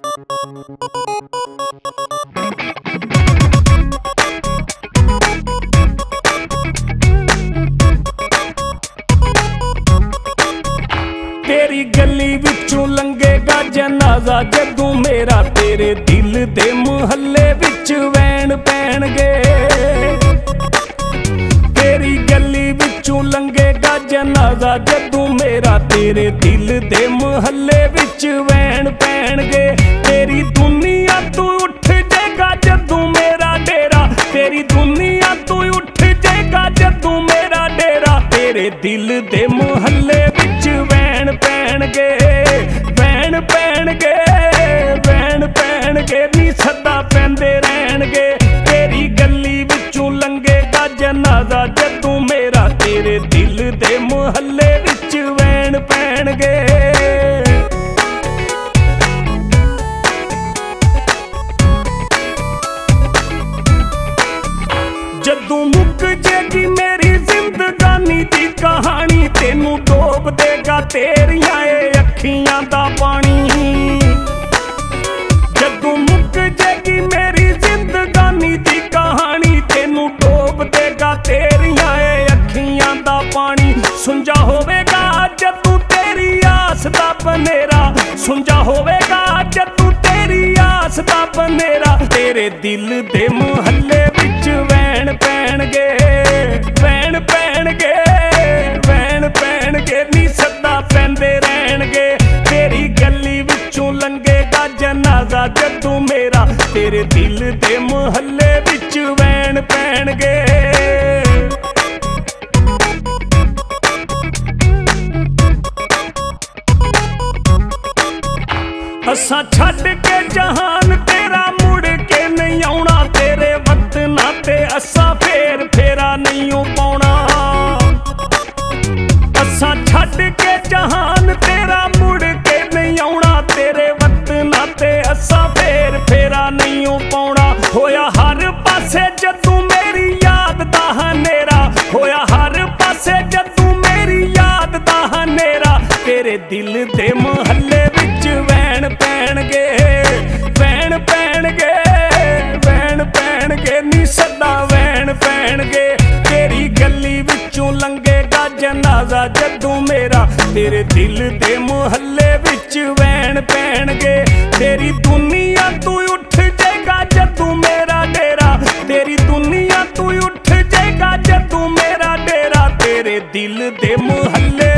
तेरी गली विचों लंघेगा जनाजा जदों मेरा, तेरे दिल दे मुहल्ले विच वैन पैणगे। तेरी गली विचों लंघेगा जनाजा जदों मेरा, तेरे दिल दे मुहल्ले विच वैन पैणगे। तेरी दुनिया तू उठ जाएगा जदों मेरा डेरा, तेरी दुनिया तू उठ जाएगा जदों मेरा डेरा। तेरे दिल दे मुहल्ले विच वैन पैणगे, वैन पैणगे, वैन पैणगे नी सदा पैंदे रहणगे। तेरी गली विचों लंघेगा जनाजा जदों मेरा, तेरे दिल दे मुहल्ले विच वैन पैणगे। जदों मुक जेगी मेरी जिंदगानी दी कहानी, तेनू डोब देगा तेरियां ए अखियां दा पानी। जदों मुक जेगी मेरी जिंदगानी दी कहानी, तेनू डोब देगा तेरियां ए अखियां दा पानी। सुंजा होवेगा जदों तेरी आस दा बनेरा, सुंजा होवेगा जदों तेरी आस दा बनेरा। तेरे दिल दे मुहल्ले विच वैन पैणगे, वैन पैणगे, वैन पैणगे नी सदा पैंदे रहणगे। तेरी गली विचों लंघेगा जनाजा जदों मेरा, तेरे दिल दे मुहल्ले विच वैन पैणगे। असां छड्ड के जहान तेरा मुड़ के नहीं आउणा, तेरे वतनां ते असां फेर फेरा नहीं पाउणा। असां छड्ड के जहान तेरा मुड़ के नहीं आउणा, तेरे वतनां ते असां फेर फेरा नहीं पाउणा। होया हर पासे जदों मेरी याद दा हनेरा, होया हर पासे जदों मेरी याद दा हनेरा। तेरे दिल दे मुहल्ले विच वैन पैणगे, वैन पैणगे, वैन पैणगे नी सदा वैन पैणगे। तेरी गली विचों लंघेगा जनाजा जदों मेरा, तेरे दिल दे मुहल्ले विच वैन पैणगे। तेरी दुनिया तू उठ जाएगा जदों मेरा डेरा, तेरी दुनिया तू उठ जाएगा जदों मेरा डेरा। तेरे दिल दे मुहल्ले